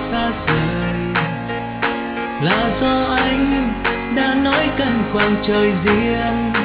xa rời, là do anh đã nói cần khoảng trời riêng